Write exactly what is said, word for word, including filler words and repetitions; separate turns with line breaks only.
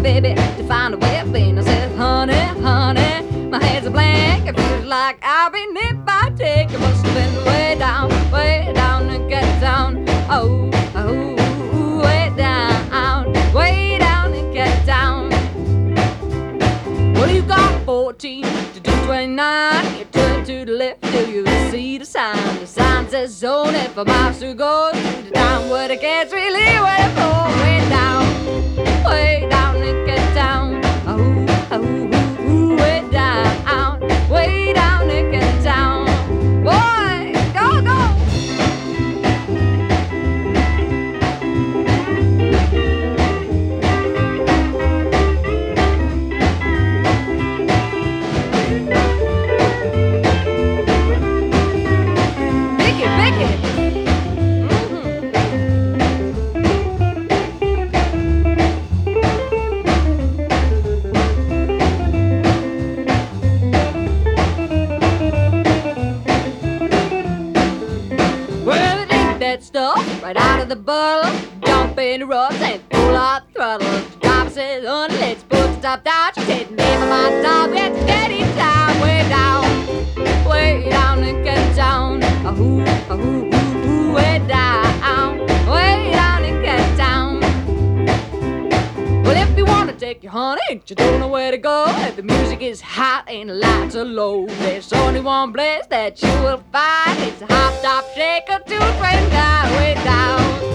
baby, to find a way of being. I said, honey, honey, my head's a blank. It feels like I've been hit by a tick. It must have been way down, way down to get down. Oh, oh, way down, way down to get down. Well, you got fourteen to do twenty-nine. You turn to the left till you see the sign. The sign says zone it for miles to go to the town where the kids really wait for. Way down, way down to get down. Oh, oh, oh, way down, way down to get down. Boy, go, go. Stuff right out of the bottle, jump in the ruts and full out throttle. The driver says, honey, let's put the top down. She said, name of my dog, let's get it down. Way down, way down and get down. Ahoo, ahoo, ooh, ooh, way down, way down and get down. Well, if you wanna take your honey, you don't know where to go. If the music is hot and the lights are low, there's only one place that you will find. It's a hop, top, shaker, two, train down, way down.